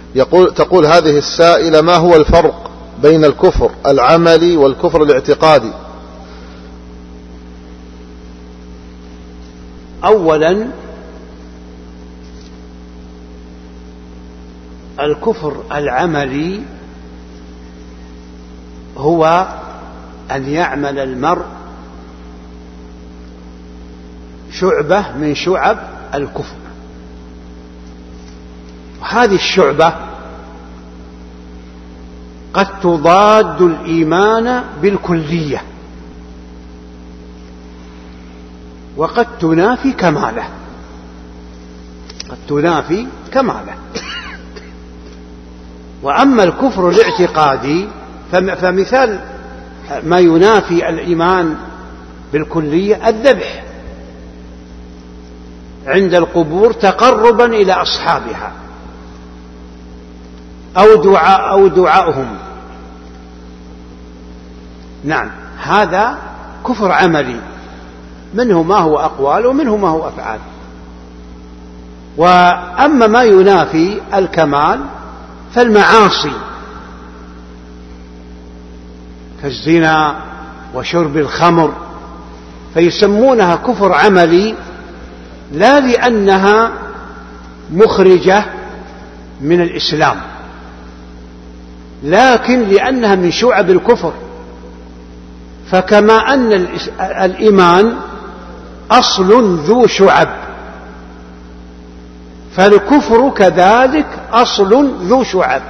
تقول هذه السائلة: ما هو الفرق بين الكفر العملي والكفر الاعتقادي؟ أولا، الكفر العملي هو أن يعمل المرء شعبة من شعب الكفر، وهذه الشعبة قد تضاد الإيمان بالكلية وقد تنافي كماله، وأما الكفر الاعتقادي فمثال ما ينافي الإيمان بالكلية الذبح عند القبور تقربا إلى أصحابها أو دعاؤهم. نعم، هذا كفر عملي، منه ما هو أقوال ومنه ما هو أفعال. وأما ما ينافي الكمال فالمعاصي كالزنا وشرب الخمر فيسمونها كفر عملي، لا لأنها مخرجة من الإسلام، لكن لأنها من شعب الكفر. فكما أن الإيمان أصل ذو شعب، فالكفر كذلك أصل ذو شعب.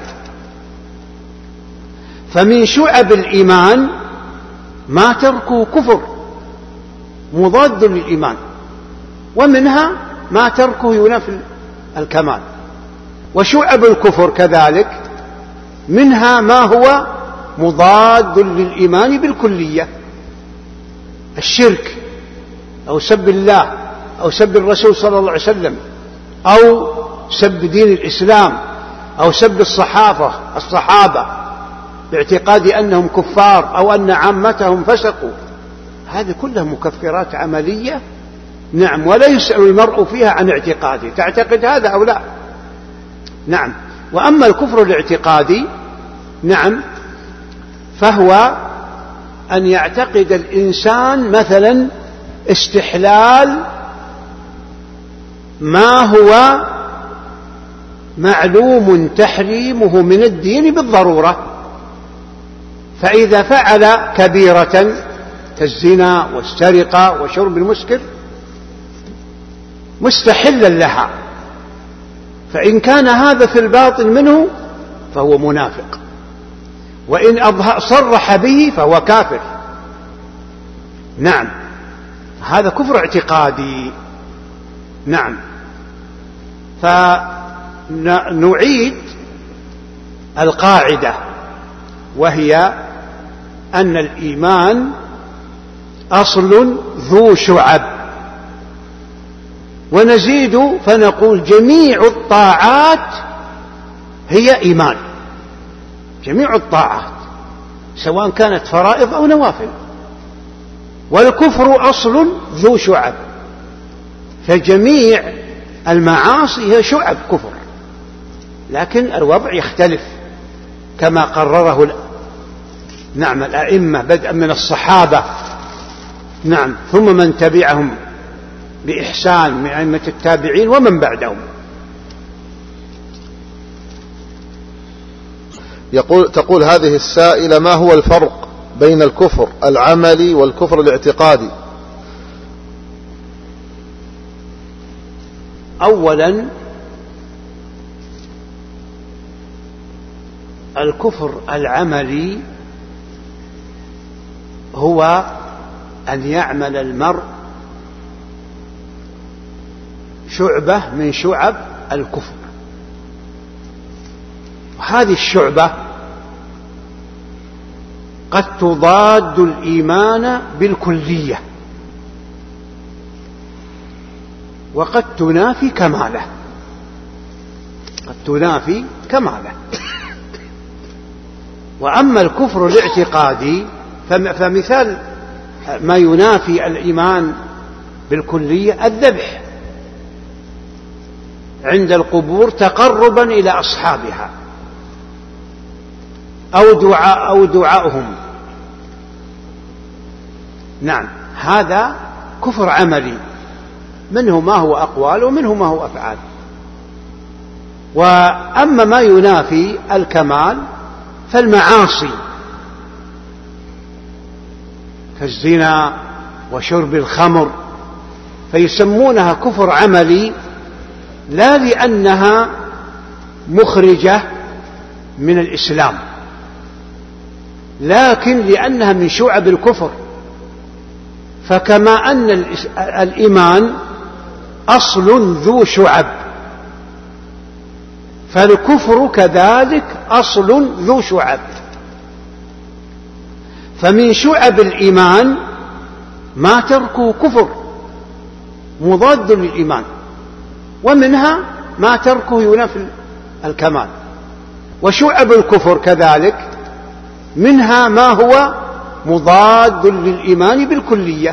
فمن شعب الإيمان ما تركه كفر مضاد للإيمان، ومنها ما تركه ينافي الكمال. وشعب الكفر كذلك منها ما هو مضاد للإيمان بالكلية، الشرك أو سب الله أو سب الرسول صلى الله عليه وسلم أو سب دين الإسلام أو سب الصحابة باعتقاد أنهم كفار أو أن عامتهم فسقوا، هذه كلها مكفرات عملية. نعم، ولا يسأل المرء فيها عن اعتقاده، تعتقد هذا أو لا. نعم. وأما الكفر الاعتقادي نعم فهو أن يعتقد الإنسان مثلا استحلال ما هو معلوم تحريمه من الدين بالضرورة، فإذا فعل كبيرة كالزنا والسرقة وشرب المسكر مستحلا لها، فإن كان هذا في الباطن منه فهو منافق، وإن صرح به فهو كافر. نعم، هذا كفر اعتقادي. نعم. فنعيد القاعدة، وهي أن الإيمان أصل ذو شعب، ونزيد فنقول جميع الطاعات هي إيمان، جميع الطاعات سواء كانت فرائض أو نوافل. والكفر أصل ذو شعب، فجميع المعاصي هي شعب كفر، لكن الوضع يختلف كما قرره نعم الأئمة بدءا من الصحابة نعم ثم من تبعهم بإحسان من أئمة التابعين ومن بعدهم. تقول هذه السائلة: ما هو الفرق بين الكفر العملي والكفر الاعتقادي؟ أولا، الكفر العملي هو أن يعمل المرء شعبة من شعب الكفر، وهذه الشعبة قد تضاد الإيمان بالكلية وقد تنافي كماله. وأما الكفر الاعتقادي فمثال ما ينافي الإيمان بالكلية الذبح عند القبور تقربا إلى أصحابها أو دعاؤهم. نعم، هذا كفر عملي، منه ما هو أقوال ومنه ما هو أفعال. وأما ما ينافي الكمال فالمعاصي كالزنا وشرب الخمر فيسمونها كفر عملي، لا لأنها مخرجة من الإسلام، لكن لأنها من شعب الكفر. فكما أن الإيمان أصل ذو شعب، فالكفر كذلك أصل ذو شعب. فمن شعب الإيمان ما تركه كفر مضاد للإيمان، ومنها ما تركه ينافي الكمال. وشعب الكفر كذلك منها ما هو مضاد للإيمان بالكلية،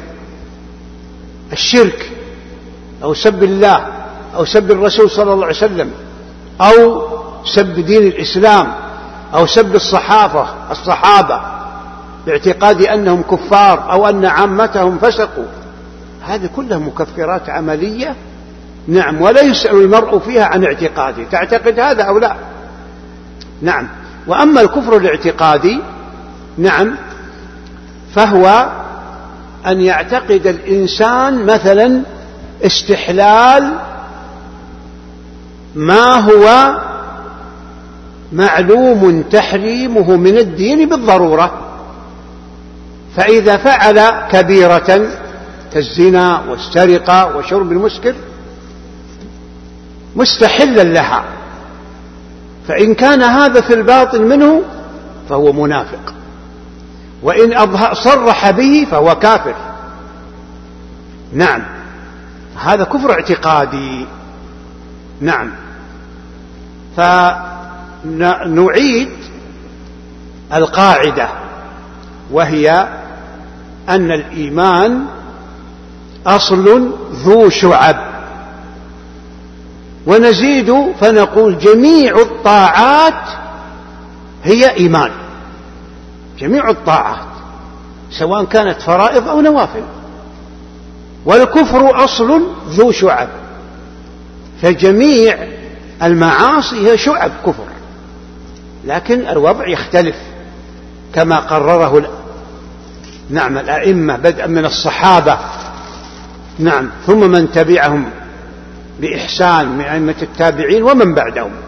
الشرك أو سب الله أو سب الرسول صلى الله عليه وسلم أو سب دين الإسلام أو سب الصحابة باعتقاد أنهم كفار أو أن عامتهم فسقوا، هذه كلها مكفرات عملية. نعم، ولا يسأل المرء فيها عن اعتقاده، تعتقد هذا أو لا. نعم. وأما الكفر الاعتقادي، نعم، فهو أن يعتقد الإنسان مثلا استحلال ما هو معلوم تحريمه من الدين بالضرورة، فإذا فعل كبيرة كالزنا والسرقة وشرب المسكر مستحلا لها، فإن كان هذا في الباطن منه فهو منافق، وإن صرح به فهو كافر. نعم، هذا كفر اعتقادي. نعم. فنعيد القاعدة، وهي أن الإيمان أصل ذو شعب، ونزيد فنقول جميع الطاعات هي إيمان، جميع الطاعات سواء كانت فرائض أو نوافل. والكفر أصل ذو شعب، فجميع المعاصي هي شعب كفر، لكن الوضع يختلف كما قرره نعم الأئمة بدءا من الصحابة، نعم، ثم من تبعهم بإحسان من أئمة التابعين ومن بعدهم.